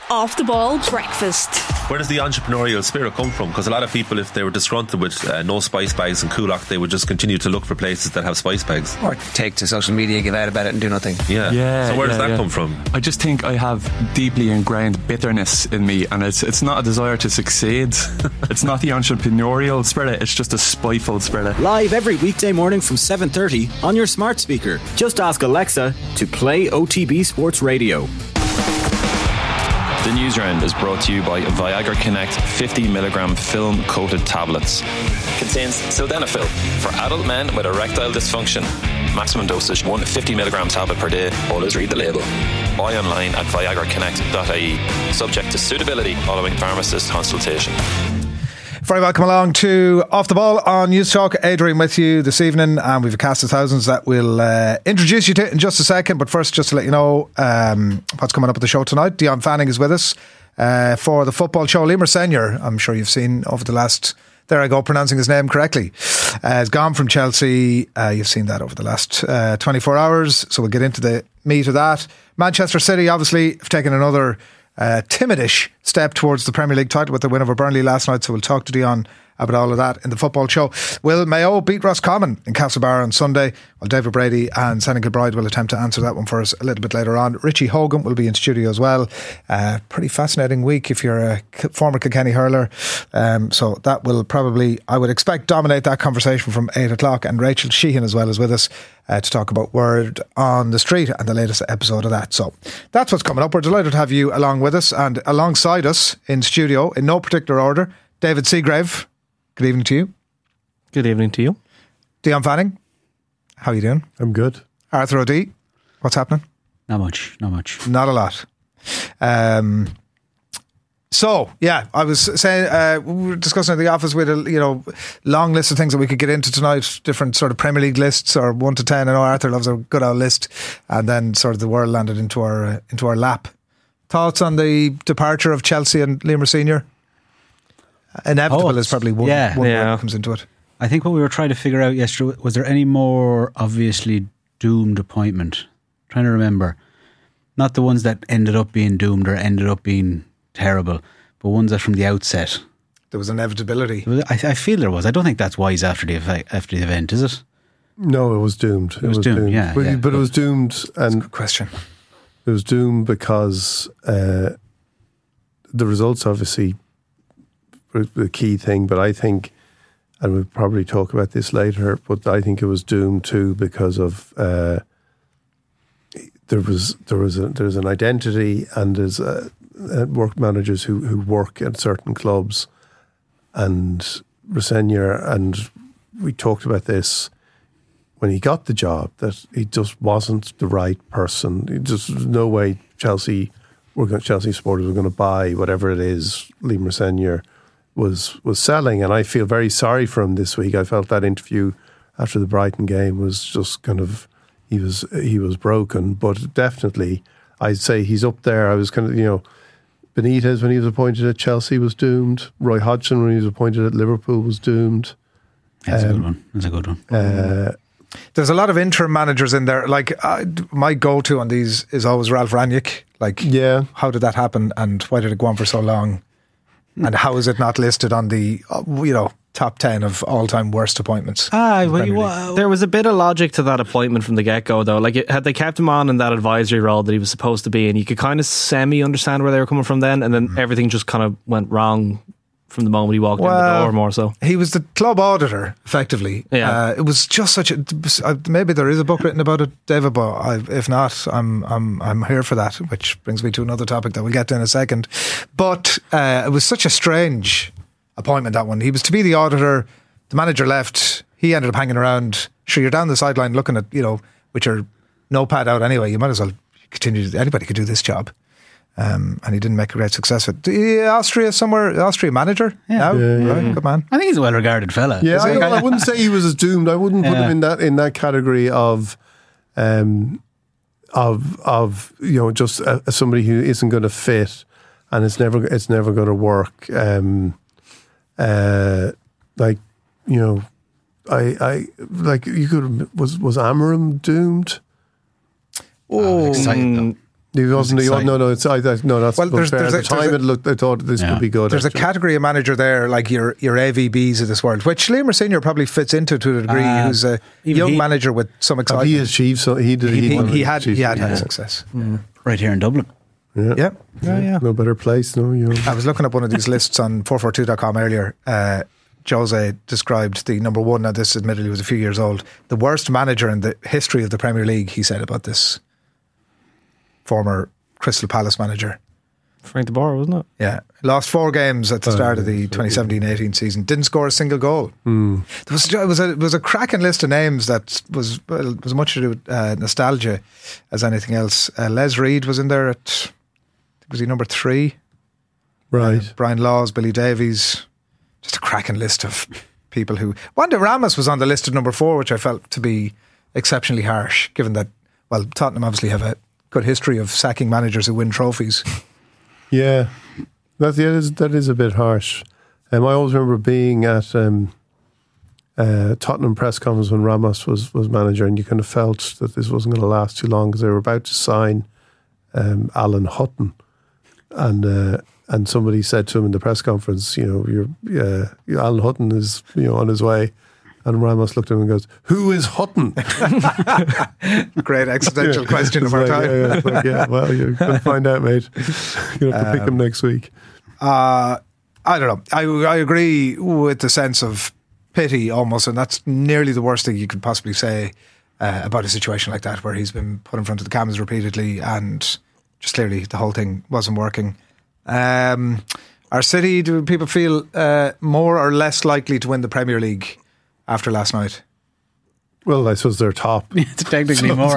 Off the Ball Breakfast. Where does the entrepreneurial spirit come from? Because a lot of people, if they were disgruntled with no spice bags and Coolock, they would just continue to look for places that have spice bags. Or take to social media, give out about it and do nothing. Yeah. So where does that come from? I just think I have deeply ingrained bitterness in me, and it's not a desire to succeed. It's not the entrepreneurial spirit, it's just a spiteful spirit. Live every weekday morning from 7:30 on your smart speaker. Just ask Alexa to play OTB Sports Radio. The news round is brought to you by Viagra Connect 50mg film coated tablets. Contains sildenafil for adult men with erectile dysfunction. Maximum dosage 1 50mg tablet per day. Always read the label. Buy online at viagraconnect.ie. Subject to suitability following pharmacist consultation. Very welcome along to Off the Ball on News Talk. Adrian with you this evening, and we've a cast of thousands that we'll introduce you to in just a second. But first, just to let you know what's coming up at the show tonight. Dion Fanning is with us for the football show. Liam Senior, I'm sure you've seen over the last, there I go, pronouncing his name correctly, has gone from Chelsea. You've seen that over the last 24 hours, so we'll get into the meat of that. Manchester City obviously have taken another timidish step towards the Premier League title with the win over Burnley last night, so we'll talk to Dion about all of that in the football show. Will Mayo beat Roscommon in Castlebar on Sunday? Well, David Brady and Senna Gilbride will attempt to answer that one for us a little bit later on. Richie Hogan will be in studio as well. Pretty fascinating week if you're a former Kilkenny hurler. So that will probably, I would expect, dominate that conversation from 8 o'clock. And Rachel Sheehan as well is with us to talk about Word on the Street and the latest episode of that. So that's what's coming up. We're delighted to have you along with us, and alongside us in studio, in no particular order, David Seagrave. Good evening to you. Good evening to you. Dion Fanning, how are you doing? I'm good. Arthur O'Dea, what's happening? Not much. Not a lot. So, yeah, I was saying, we were discussing at the office with a long list of things that we could get into tonight, different sort of Premier League lists, or 1 to 10. I know Arthur loves a good old list, and then sort of the world landed into our lap. Thoughts on the departure of Chelsea and Liam Senior? Inevitable is probably one word that comes into it. I think what we were trying to figure out yesterday, was there any more obviously doomed appointment? I'm trying to remember. Not the ones that ended up being doomed or ended up being terrible, but ones that from the outset. There was inevitability. I feel there was. I don't think that's wise after the event, is it? No, it was doomed. It was doomed, yeah. But it was doomed. That's and a good question. It was doomed because the results obviously were the key thing, but I think, and we'll probably talk about this later, but I think it was doomed too because of there's an identity, and there's work managers who work at certain clubs, and Rosenior, and we talked about this when he got the job, that he just wasn't the right person. There's no way Chelsea supporters were going to buy whatever it is Liam Rosenior was selling, and I feel very sorry for him this week. I felt that interview after the Brighton game was just kind of, he was broken, but definitely I'd say he's up there. I was kind of, Benitez when he was appointed at Chelsea was doomed. Roy Hodgson when he was appointed at Liverpool was doomed. That's a good one. There's a lot of interim managers in there. Like my go-to on these is always Ralph Rangnick. Like, how did that happen, and why did it go on for so long? And how is it not listed on the top 10 of all-time worst appointments? There was a bit of logic to that appointment from the get-go, though. Like, had they kept him on in that advisory role that he was supposed to be in, you could kind of semi-understand where they were coming from then, and then everything just kind of went wrong from the moment he walked in the door, more so. He was the club auditor, effectively. Yeah. It was just such a... maybe there is a book written about it, David, but if not, I'm here for that, which brings me to another topic that we'll get to in a second. But it was such a strange appointment, that one. He was to be the auditor, the manager left, he ended up hanging around. Sure, you're down the sideline looking at, with your notepad out anyway, you might as well continue. Anybody could do this job. And he didn't make a great success of it. Austria manager now? Right, good man. I think he's a well-regarded fella. Yeah, I wouldn't say he was as doomed. I wouldn't put him in that category of just somebody who isn't going to fit, and it's never going to work. Was Amorim doomed? Excited though. He wasn't. No. It's no. That's Well, at the time. It looked. I thought this could be good. There's a category of manager there, like your AVBs of this world, which Liam Rosenior probably fits into to a degree. Who's a young manager with some excitement. He achieved. So he did. He had success. Right here in Dublin. Yeah. No better place. No, I was looking up one of these lists on 442.com earlier. Jose described the number one. Now, this admittedly was a few years old. The worst manager in the history of the Premier League. He said about this former Crystal Palace manager. Frank de Boer, wasn't it? Yeah. Lost 4 games at the start of the 2017-18 season. Didn't score a single goal. It was a cracking list of names that was much to do with nostalgia as anything else. Les Reed was in there was he number 3? Right. Brian Laws, Billy Davies. Just a cracking list of people who... Wanda Ramos was on the list at number 4, which I felt to be exceptionally harsh, given that, well, Tottenham obviously have a good history of sacking managers who win trophies. Yeah, that is a bit harsh. I always remember being at Tottenham press conference when Ramos was manager, and you kind of felt that this wasn't going to last too long because they were about to sign Alan Hutton, and somebody said to him in the press conference, Alan Hutton is on his way. And Ramos looked at him and goes, "Who is Hutton?" Great existential question of our time. Well, you're going to find out, mate. You have to pick him next week. I don't know. I agree with the sense of pity almost, and that's nearly the worst thing you could possibly say about a situation like that, where he's been put in front of the cameras repeatedly and just clearly the whole thing wasn't working. Our City, do people feel more or less likely to win the Premier League after last night? Well, I suppose they're top. It's technically more.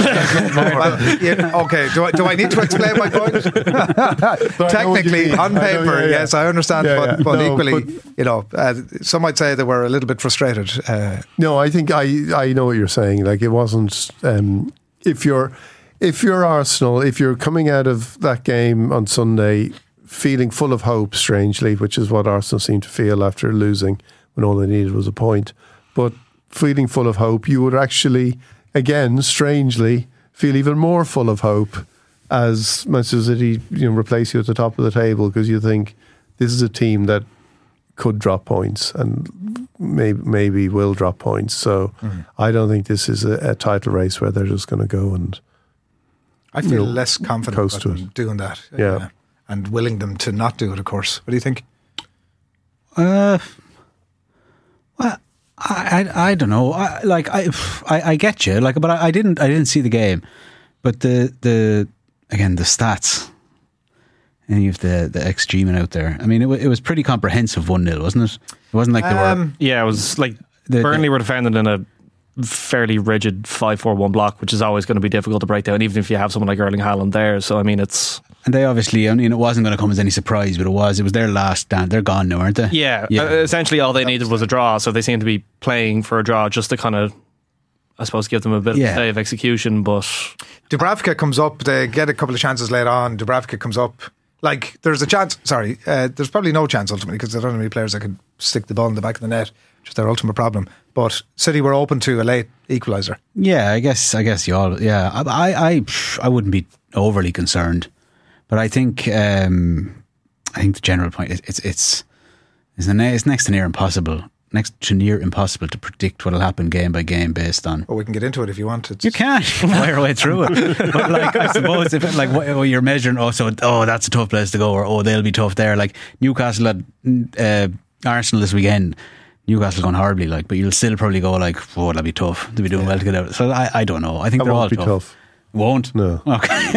Okay, do I need to explain my point? Technically, on paper, yes, I understand, but equally, some might say they were a little bit frustrated. No, I think I know what you're saying. Like, it wasn't. If you're Arsenal, if you're coming out of that game on Sunday feeling full of hope, strangely, which is what Arsenal seemed to feel after losing when all they needed was a point. But feeling full of hope, you would actually, again, strangely, feel even more full of hope as Manchester City replace you at the top of the table, because you think this is a team that could drop points and maybe will drop points. So I don't think this is a title race where they're just going to go and... I feel less confident about them doing that. Yeah. And willing them to not do it, of course. What do you think? Well, I don't know. I get you. But I didn't see the game. But the stats. Any of the XG men out there. I mean, it was pretty comprehensive 1-0, wasn't it? It wasn't like they were. Yeah, it was like Burnley were defended in a fairly rigid 5-4-1 block, which is always going to be difficult to break down, even if you have someone like Erling Haaland there. So I mean, it's. And they obviously, it wasn't going to come as any surprise, but it was their last stand. They're gone now, aren't they? Yeah. Essentially all they needed was a draw, so they seem to be playing for a draw just to kind of, I suppose, give them a bit of a day of execution. But Dubravka comes up, they get a couple of chances later on. Dubravka comes up, like there's a chance, there's probably no chance ultimately, because there don't have any players that could stick the ball in the back of the net, which is their ultimate problem. But City were open to a late equaliser. Yeah, I guess you all. Yeah, I wouldn't be overly concerned, but I think the general point is it's next to near impossible. Next to near impossible to predict what will happen game by game based on. Well, we can get into it if you want. You can fire away through it. But I suppose if you're measuring, that's a tough place to go, or they'll be tough there. Like Newcastle at Arsenal this weekend. Newcastle going horribly, but you'll still probably go that'll be tough. They'll be doing well to get out. So I don't know. I think they're all tough. Won't? No. Okay.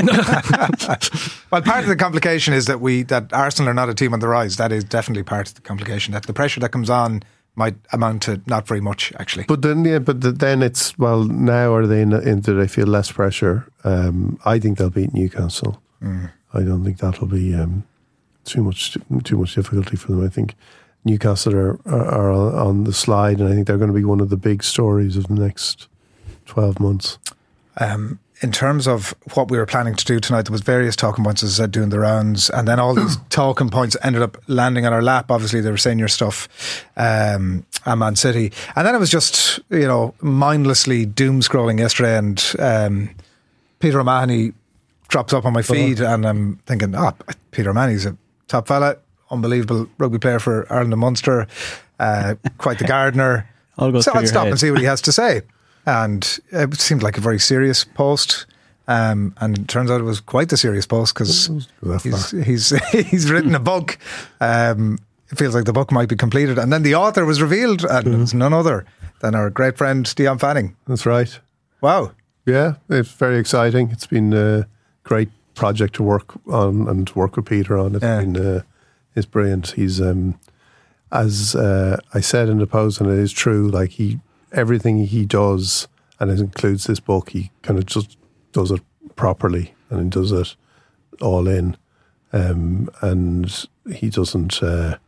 Well, part of the complication is that Arsenal are not a team on the rise. That is definitely part of the complication. That the pressure that comes on might amount to not very much, actually. But then, then it's, now are they do they feel less pressure? I think they'll beat Newcastle. I don't think that'll be too much difficulty for them. I think Newcastle are on the slide, and I think they're going to be one of the big stories of the next 12 months. In terms of what we were planning to do tonight, there was various talking points, as I said, doing the rounds, and then all these talking points ended up landing on our lap. Obviously, they were saying your stuff, and Man City, and then it was just mindlessly doom scrolling yesterday, and Peter O'Mahony drops up on my feed, and I'm thinking, Peter O'Mahony's a top fella, unbelievable rugby player for Ireland and Munster, quite the gardener. So I'd stop and see what he has to say. And it seemed like a very serious post. And it turns out it was quite the serious post, because he's written a book. It feels like the book might be completed. And then the author was revealed, and it was none other than our great friend Dion Fanning. That's right. Wow. Yeah, it's very exciting. It's been a great project to work on and to work with Peter on. It's brilliant. He's as I said in the post, and it is true, like everything he does, and it includes this book, he kind of just does it properly, and he does it all in, and he doesn't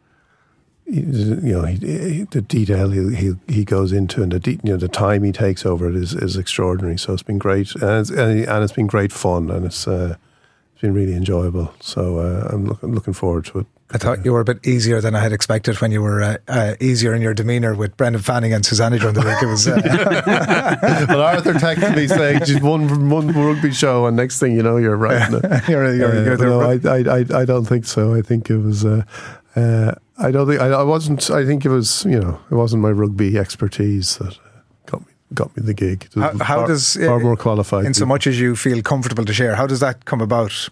the detail he goes into, and the time he takes over it is extraordinary. So it's been great, and it's been great fun, and it's been really enjoyable. So I'm looking forward to it. I thought you were a bit easier than I had expected when you were easier in your demeanour with Brendan Fanning and Susanna during the week. It was. Well, Arthur texted me saying she's one rugby show, and next thing you know, you're right. I don't think so. I think it was. I don't think I wasn't. I think it was. It wasn't my rugby expertise that got me the gig. How does far more qualified? In so much as you feel comfortable to share, how does that come about?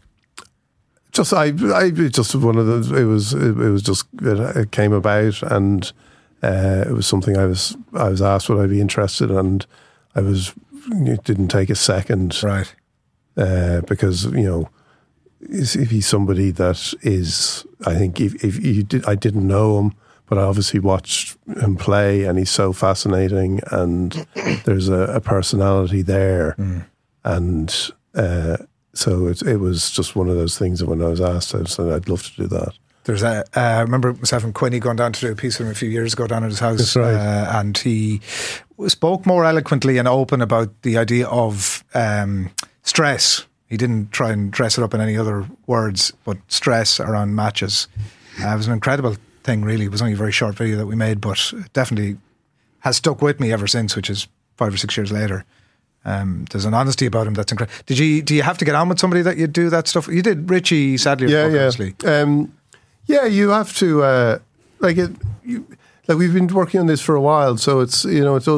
Just one of those. It came about, and it was something I was asked would I be interested, and it didn't take a second, right? Because if he's somebody that is, I think I didn't know him, but I obviously watched him play, and he's so fascinating, and there's a personality there, and. So it was just one of those things that when I was asked, I said I'd love to do that. There's I remember myself and Quinny going down to do a piece with him a few years ago down at his house. That's right. And he spoke more eloquently and open about the idea of stress. He didn't try and dress it up in any other words, but stress around matches. It was an incredible thing, really. It was only a very short video that we made, but it definitely has stuck with me ever since, which is 5 or 6 years later. There's an honesty about him that's incredible. Do you have to get on with somebody that you do that stuff? You did Richie, sadly, obviously. You have to we've been working on this for a while, so it's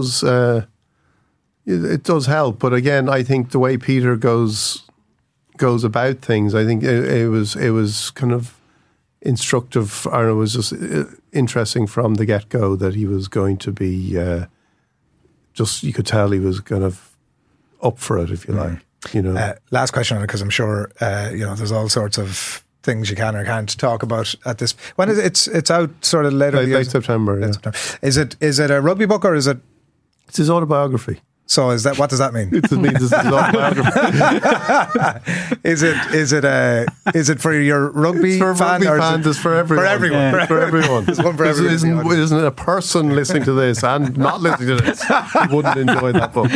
it does help. But again, I think the way Peter goes about things, I think it was kind of instructive, or it was just interesting from the get go that he was going to be you could tell he was kind of up for it, if you like. Last question on it, because I'm sure there's all sorts of things you can or can't talk about at this. When is it? It's out sort of later. Late September. Yeah. Is it a rugby book, or is it? It's his autobiography. So what does that mean? It means it's his autobiography. Is it for your rugby it's for fan? Rugby fans, it's for everyone. For everyone. Yeah. For everyone. There's one for everyone. Isn't a person listening to this and not listening to this wouldn't enjoy that book.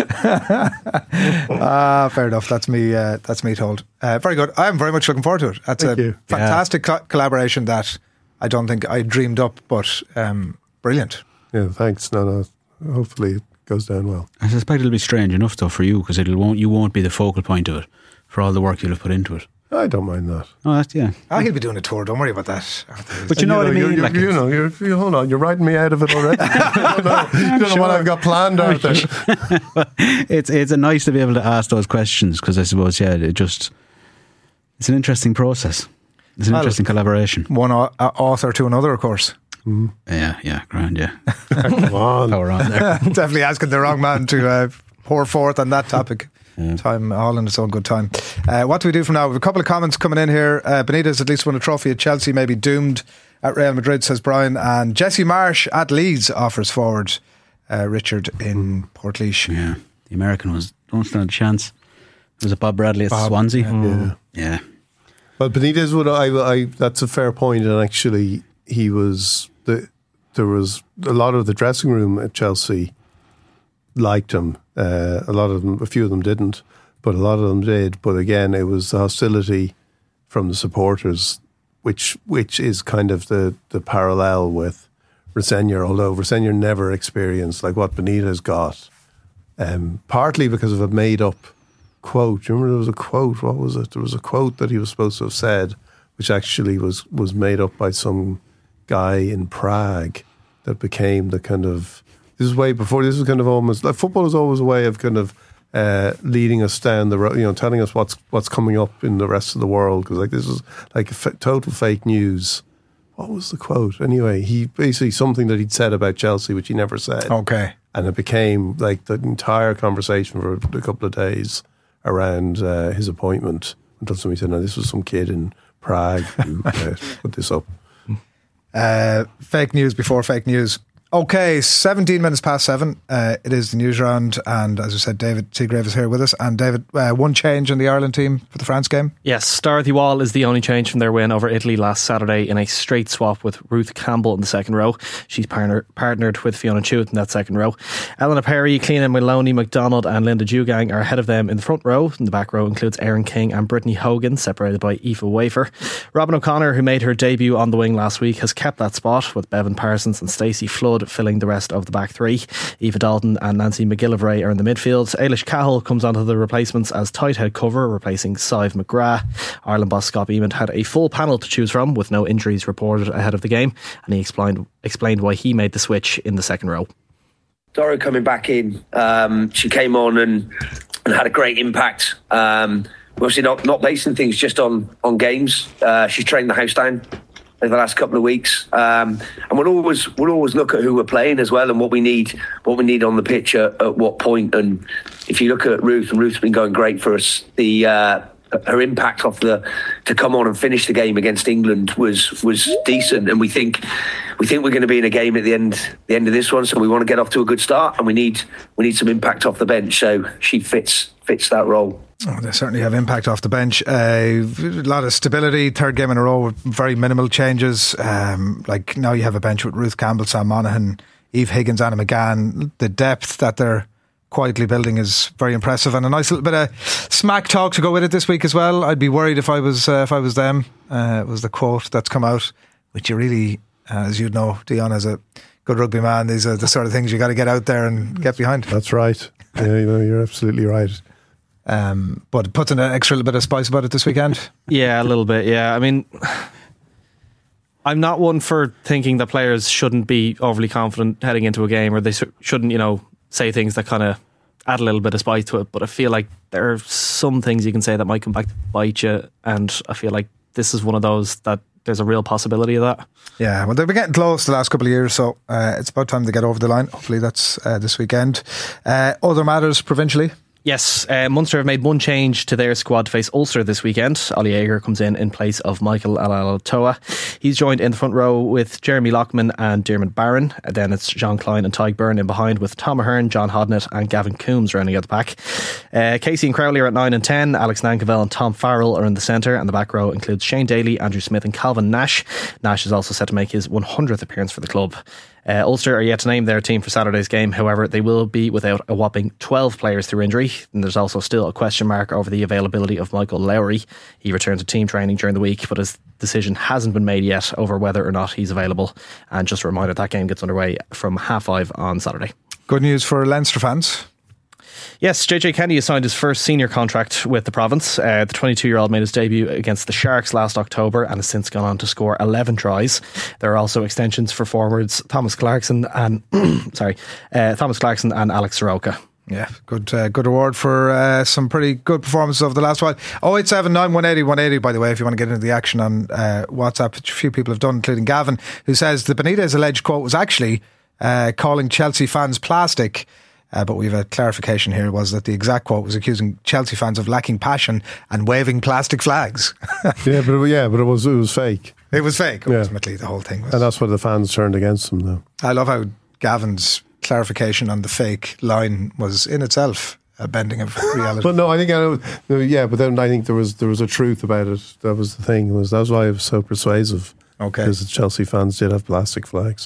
Fair enough. That's me told. Very good. I'm very much looking forward to it. That's fantastic collaboration that I don't think I dreamed up, but brilliant. Yeah, thanks. No. Hopefully it goes down well. I suspect it'll be strange enough though for you, because you won't be the focal point of it for all the work you'll have put into it. I don't mind that. Oh, that's, yeah. He'll be doing a tour. Don't worry about that. But you know what I mean. You're hold on. You're writing me out of it already. You don't know what I've got planned out there. It's nice to be able to ask those questions, because I suppose it's an interesting process. It's an interesting collaboration. One author to another, of course. Mm. Yeah, grand, yeah. Come on. Power on there. Definitely asking the wrong man to pour forth on that topic. Yeah. Time all in its own good time. What do we do from now? We have a couple of comments coming in here. Benitez at least won a trophy at Chelsea, maybe doomed at Real Madrid, says Brian. And Jesse Marsh at Leeds offers forward Richard in Portlaoise. Yeah, the American don't stand a chance. Was it Bob Bradley at Swansea? Yeah. Well, Benitez would. That's a fair point, and actually, he was. There was a lot of the dressing room at Chelsea liked him. A few of them didn't, but a lot of them did. But again, it was the hostility from the supporters, which is kind of the parallel with Rosenior, although Rosenior never experienced like what Benitez got, partly because of a made up quote. Do you remember there was a quote? What was it? There was a quote that he was supposed to have said, which actually was made up by some guy in Prague that became the kind of... This is way before. This was kind of almost... Like, football is always a way of kind of leading us down the road, telling us what's coming up in the rest of the world, because this is like total fake news. What was the quote? Anyway, he basically something that he'd said about Chelsea, which he never said. Okay. And it became like the entire conversation for a couple of days around his appointment until somebody said, no, this was some kid in Prague who put this up. Fake news before fake news. Okay, 17 minutes past 7. It is the news round, and as I said, David Seagrave is here with us. And David, one change in the Ireland team for the France game? Yes, Dorothy Wall is the only change from their win over Italy last Saturday in a straight swap with Ruth Campbell in the second row. She's partnered with Fiona Chewett in that second row. Eleanor Perry, Cleena Maloney, McDonald and Linda Dugang are ahead of them in the front row. In the back row includes Erin King and Brittany Hogan, separated by Aoife Wafer. Robin O'Connor, who made her debut on the wing last week, has kept that spot, with Bevan Parsons and Stacey Flood filling the rest of the back three. Eva Dalton and Nancy McGillivray are in the midfield. Ailish Cahill comes onto the replacements as tight head cover, replacing Sive McGrath. Ireland boss Scott Beamont had a full panel to choose from, with no injuries reported ahead of the game, and he explained why he made the switch in the second row. Doro coming back in, she came on and had a great impact. Obviously not basing things just on games. She's trained the house down over the last couple of weeks, and we'll always look at who we're playing as well and what we need on the pitch at what point. And if you look at Ruth, and Ruth's been going great for us, her impact to come on and finish the game against England was decent, and we think we're going to be in a game at the end of this one, so we want to get off to a good start, and we need some impact off the bench. So she fits that role. Oh, they certainly have impact off the bench. A lot of stability, third game in a row with very minimal changes. Like now you have a bench with Ruth Campbell, Sam Monaghan, Eve Higgins, Anna McGann. The depth that they're quietly building is very impressive, and a nice little bit of smack talk to go with it this week as well. I'd be worried if I was them. It was the quote that's come out, which you really, as you know, Dion, as a good rugby man, these are the sort of things you got to get out there and get behind. That's right. Yeah, you're absolutely right. But it puts in an extra little bit of spice about it this weekend. Yeah, a little bit. Yeah, I mean, I'm not one for thinking that players shouldn't be overly confident heading into a game, or they shouldn't, say things that kind of add a little bit of spice to it. But I feel like there are some things you can say that might come back to bite you, and I feel like this is one of those that there's a real possibility of that. Yeah, well, they've been getting close the last couple of years, so it's about time to get over the line. Hopefully that's this weekend. Other matters provincially? Yes, Munster have made one change to their squad to face Ulster this weekend. Ollie Yeager comes in place of Michael Alatoa. He's joined in the front row with Jeremy Lockman and Dermot Barron. Then it's John Klein and Tyke Byrne in behind, with Tom Ahern, John Hodnett and Gavin Coombs rounding out the pack. Casey and Crowley are at 9 and 10. Alex Nankivell and Tom Farrell are in the centre, and the back row includes Shane Daly, Andrew Smith and Calvin Nash. Nash is also set to make his 100th appearance for the club. Ulster are yet to name their team for Saturday's game. However, they will be without a whopping 12 players through injury, and there's also still a question mark over the availability of Michael Lowry. He returned to team training during the week, but his decision hasn't been made yet over whether or not he's available. And just a reminder, that game gets underway from 5:30 on Saturday. Good news for Leinster fans. Yes, JJ Kenny has signed his first senior contract with the province. The 22-year-old made his debut against the Sharks last October and has since gone on to score 11 tries. There are also extensions for forwards Thomas Clarkson and Alex Soroka. Yeah, good award for some pretty good performances over the last while. 087 918 180, by the way, if you want to get into the action on WhatsApp, which a few people have done, including Gavin, who says the Benitez alleged quote was actually calling Chelsea fans plastic. But we have a clarification here, was that the exact quote was accusing Chelsea fans of lacking passion and waving plastic flags. But it was fake. It was fake, ultimately, the whole thing was. And that's why the fans turned against them, though. I love how Gavin's clarification on the fake line was in itself a bending of reality. But no, I think but then I think there was a truth about it. That was the thing. That's why it was so persuasive. Okay. Because the Chelsea fans did have plastic flags.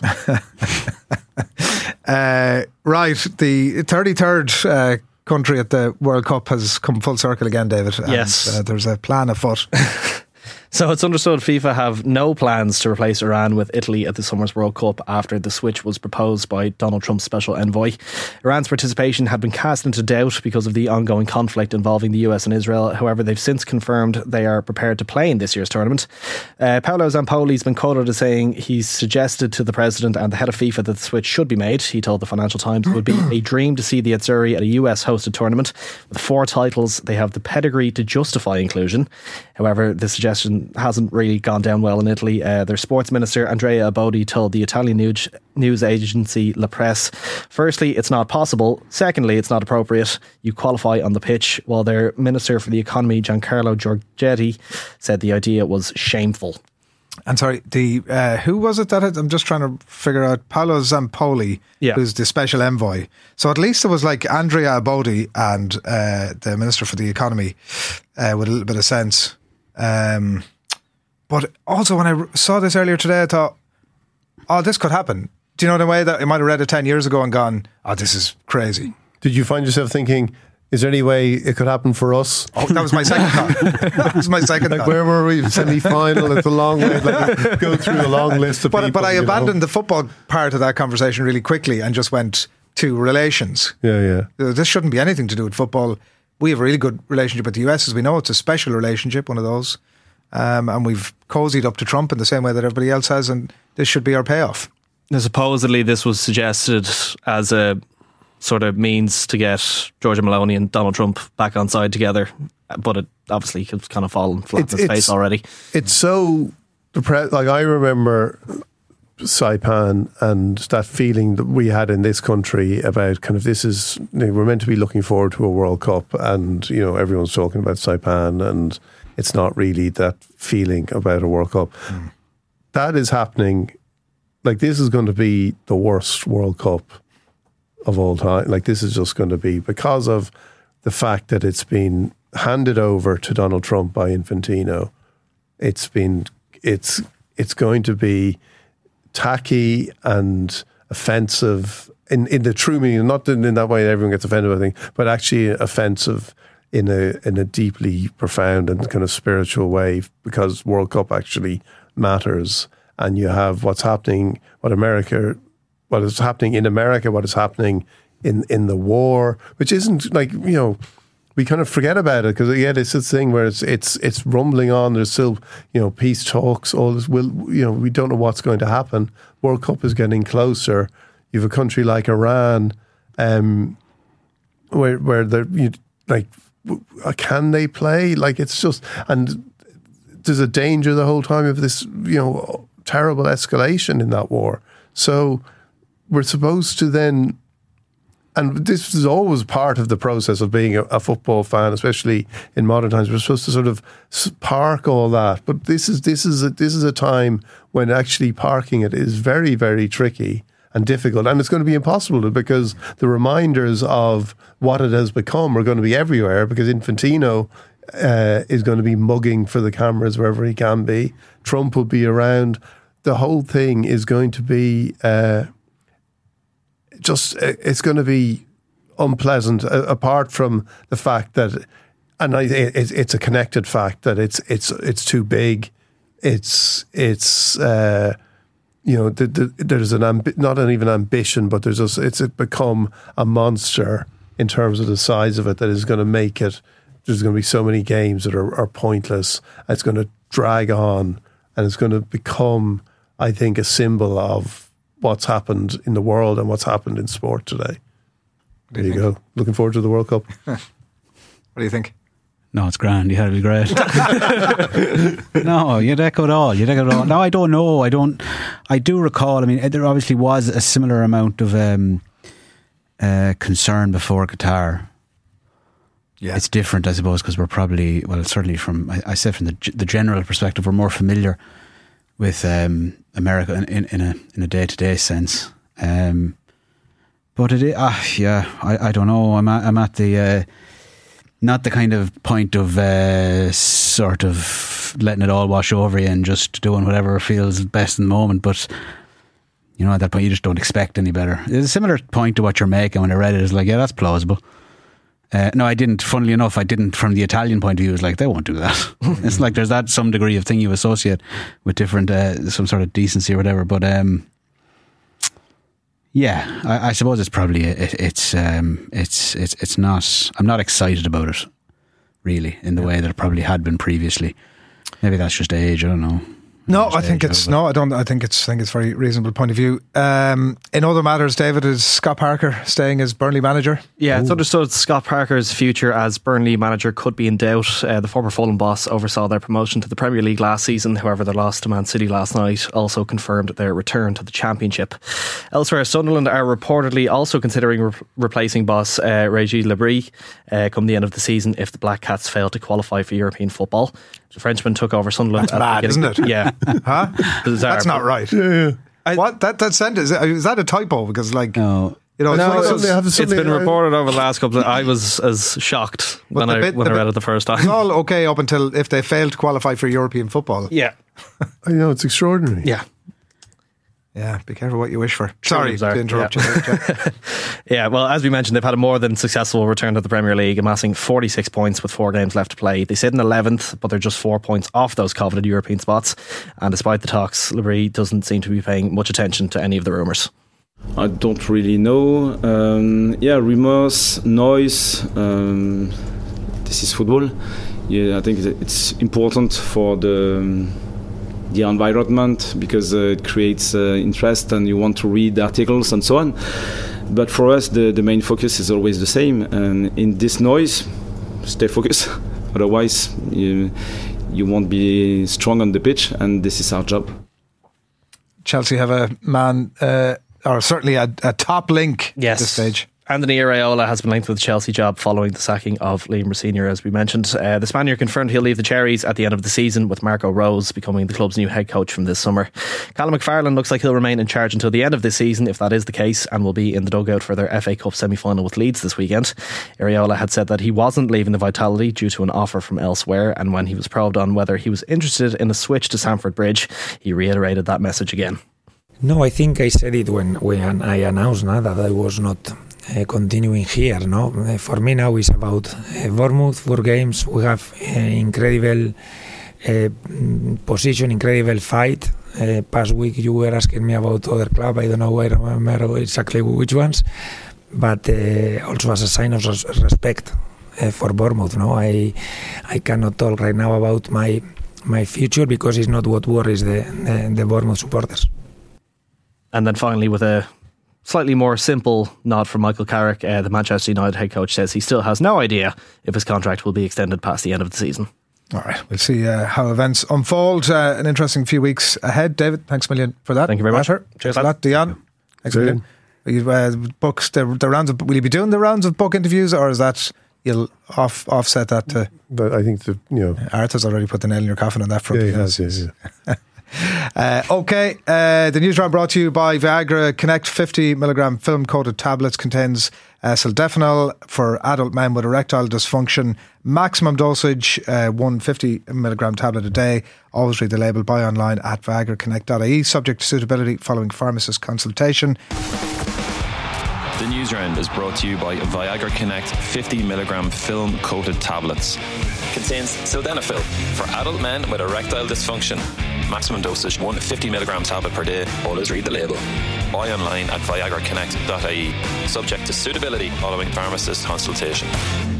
Right, the 33rd country at the World Cup has come full circle again, David. Yes. And, there's a plan afoot. So it's understood FIFA have no plans to replace Iran with Italy at the summer's World Cup after the switch was proposed by Donald Trump's special envoy. Iran's participation had been cast into doubt because of the ongoing conflict involving the US and Israel. However, they've since confirmed they are prepared to play in this year's tournament. Paolo Zampoli's been quoted as saying he's suggested to the president and the head of FIFA that the switch should be made. He told the Financial Times it would be a dream to see the Azzurri at a US hosted tournament. With 4 titles, they have the pedigree to justify inclusion. However, the suggestion hasn't really gone down well in Italy. Their sports minister Andrea Abodi told the Italian news agency La Presse, firstly, it's not possible. Secondly, it's not appropriate. You qualify on the pitch. While their minister for the economy, Giancarlo Giorgetti, said the idea was shameful. And sorry, who was it that I'm just trying to figure out? Paolo Zampoli, who's the special envoy. So at least it was like Andrea Abodi and the minister for the economy with a little bit of sense. But also when I saw this earlier today, I thought, oh, this could happen. Do you know the way that I might have read it 10 years ago and gone, oh, this is crazy? Did you find yourself thinking, is there any way it could happen for us? Oh, that was my second thought. That was my second thought. Where were we? Semi-final? It's a long way. Go through a long list of people. But I abandoned the football part of that conversation really quickly and just went to relations. Yeah. This shouldn't be anything to do with football. We have a really good relationship with the US, as we know. It's a special relationship, one of those. And we've cozied up to Trump in the same way that everybody else has, and this should be our payoff. Now, supposedly this was suggested as a sort of means to get Giorgia Meloni and Donald Trump back on side together, but it obviously has kind of fallen flat in its face already. It's so depressed. Like, I remember Saipan and that feeling that we had in this country about kind of we're meant to be looking forward to a World Cup, and everyone's talking about Saipan, and it's not really that feeling about a World Cup. That is happening. Like, this is going to be the worst World Cup of all time. Like, this is just going to be, because of the fact that it's been handed over to Donald Trump by Infantino. It's going to be tacky and offensive in the true meaning, not in that way everyone gets offended by things, but actually offensive in a deeply profound and kind of spiritual way, because World Cup actually matters, and you have what's happening in America, what is happening in the war, which isn't like, we kind of forget about it because it's this thing where it's rumbling on. There's still peace talks. All this we don't know what's going to happen. World Cup is getting closer. You have a country like Iran, where they're can they play? Like, it's just, and there's a danger the whole time of this terrible escalation in that war. So we're supposed to then. And this is always part of the process of being a football fan, especially in modern times. We're supposed to sort of park all that, but this is a time when actually parking it is very, very tricky and difficult, and it's going to be impossible because the reminders of what it has become are going to be everywhere. Because Infantino is going to be mugging for the cameras wherever he can be. Trump will be around. The whole thing is going to be. It's going to be unpleasant, apart from the fact that, and it's a connected fact that it's too big. There's not even ambition, but it's become a monster in terms of the size of it that is going to make it. There's going to be so many games that are pointless. It's going to drag on, and it's going to become, I think, a symbol of what's happened in the world and what's happened in sport today. There you go. Looking forward to the World Cup. What do you think? No, it's grand. You had to be great. No, you'd echo it all. No, I don't know. I do recall, I mean, there obviously was a similar amount of concern before Qatar. Yeah. It's different, I suppose, because we're probably, well, certainly from, I said from the general perspective, we're more familiar with America in a day-to-day sense, but it is, I don't know. I'm at the not the kind of point of sort of letting it all wash over you and just doing whatever feels best in the moment. But at that point, you just don't expect any better. It's a similar point to what you're making when I read it. It's like, yeah, that's plausible. No, I didn't. Funnily enough, I didn't. From the Italian point of view, it's like they won't do that. It's like there's that some degree of thing you associate with different some sort of decency or whatever. But yeah, I suppose it's probably it's not. I'm not excited about it really in the way that it probably had been previously. Maybe that's just age. I don't know. No, I think it's no. I don't. I think it's very reasonable point of view. In other matters, David, is Scott Parker staying as Burnley manager? Yeah, it's understood Scott Parker's future as Burnley manager could be in doubt. The former Fulham boss oversaw their promotion to the Premier League last season. However, their loss to Man City last night also confirmed their return to the Championship. Elsewhere, Sunderland are reportedly also considering replacing boss Régis Le Bris come the end of the season if the Black Cats fail to qualify for European football. The Frenchman took over Sunderland. That's bad, isn't it? Yeah. Huh? Bizarre, that's not right. What? That sentence, is that a typo? Because like, no. You know, it's been reported over the last couple of... I was as shocked when I read it the first time. It's all okay up until if they fail to qualify for European football. Yeah. I know, it's extraordinary. Yeah. Yeah, be careful what you wish for. Sorry to interrupt you. Yeah, well, as we mentioned, they've had a more than successful return to the Premier League, amassing 46 points with 4 games left to play. They sit in 11th, but they're just 4 points off those coveted European spots. And despite the talks, Le Bris doesn't seem to be paying much attention to any of the rumours. I don't really know. Rumours, noise. This is football. Yeah, I think it's important for the environment because it creates interest and you want to read articles and so on. But for us, the main focus is always the same. And in this noise, stay focused. Otherwise, you won't be strong on the pitch, and this is our job. Chelsea have a man, or certainly a top link at this stage. Anthony Iraola has been linked with the Chelsea job following the sacking of Liam Rosenior, as we mentioned. The Spaniard confirmed he'll leave the Cherries at the end of the season, with Marco Rose becoming the club's new head coach from this summer. Callum McFarlane looks like he'll remain in charge until the end of this season, if that is the case, and will be in the dugout for their FA Cup semi-final with Leeds this weekend. Iraola had said that he wasn't leaving the Vitality due to an offer from elsewhere, and when he was probed on whether he was interested in a switch to Stamford Bridge, he reiterated that message again. No, I think I said it when I announced that I was not continuing here. No, for me now it's about Bournemouth, 4 games. We have incredible position, incredible fight. Past week you were asking me about other club. I don't know, I remember exactly which ones, but also as a sign of respect for Bournemouth. No, I cannot talk right now about my future because it's not what worries the Bournemouth supporters. And then finally, with a slightly more simple nod from Michael Carrick, the Manchester United head coach says he still has no idea if his contract will be extended past the end of the season. All right, we'll see how events unfold. An interesting few weeks ahead. David, thanks a million for that. Thank you very much. Cheers a lot. Dion, thanks a million. Books the rounds of, will you be doing the rounds of book interviews, or is that you'll offset that to? But I think Arthur's already put the nail in your coffin on that front. Yeah, he has. Yeah. Okay, the news round brought to you by Viagra Connect. 50mg film coated tablets, contains sildenafil for adult men with erectile dysfunction. Maximum dosage 150mg tablet a day. Always read the label. Buy online at viagraconnect.ie. Subject to suitability following pharmacist consultation. The news round is brought to you by Viagra Connect 50mg film coated tablets. Contains sildenafil for adult men with erectile dysfunction. Maximum dosage 150mg tablet per day. Always read the label. Buy online at viagraconnect.ie. Subject to suitability following pharmacist consultation.